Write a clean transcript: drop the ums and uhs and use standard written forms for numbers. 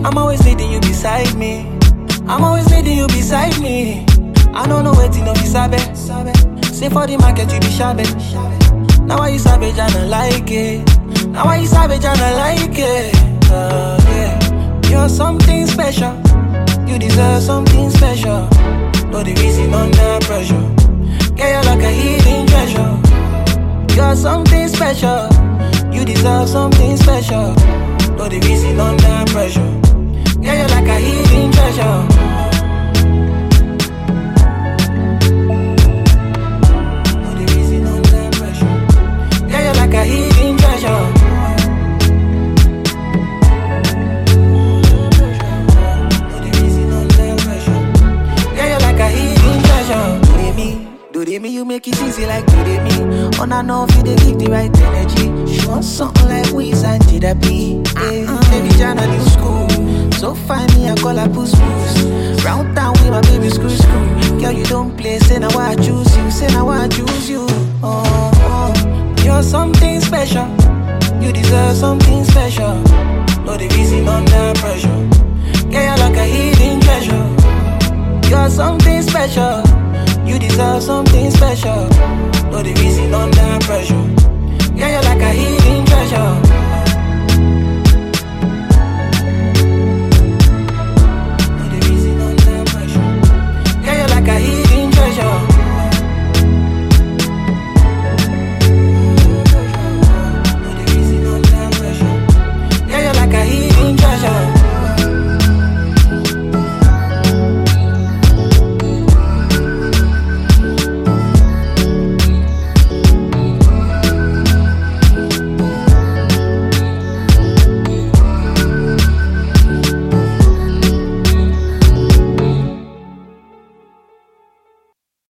I'm always needing you beside me. I'm always needing you beside me. I don't know waiting no be sabe. Say for the market you be shabby. Now why you savage and I like it. Now why you savage and I like it. Yeah. You're something special. You deserve something special. No the reason under pressure. Yeah, you're like a hidden treasure. You're something special. You deserve something special. No the reason under pressure. Yeah, you're like a hidden treasure. Like a hidden treasure. Yeah, you're like a hidden treasure. Do they me, you make it easy like do they me. On and off, you they give the right energy. She wants something like Wiz and Therapy. Baby Jana new school. So find me, I call her puss puss. Round town with my baby screw screw. Girl, you don't play, say now I choose you. Say now I choose you. You're something special. You deserve something special. No the reason under pressure. Yeah, you're like a hidden treasure. You're something special. You deserve something special.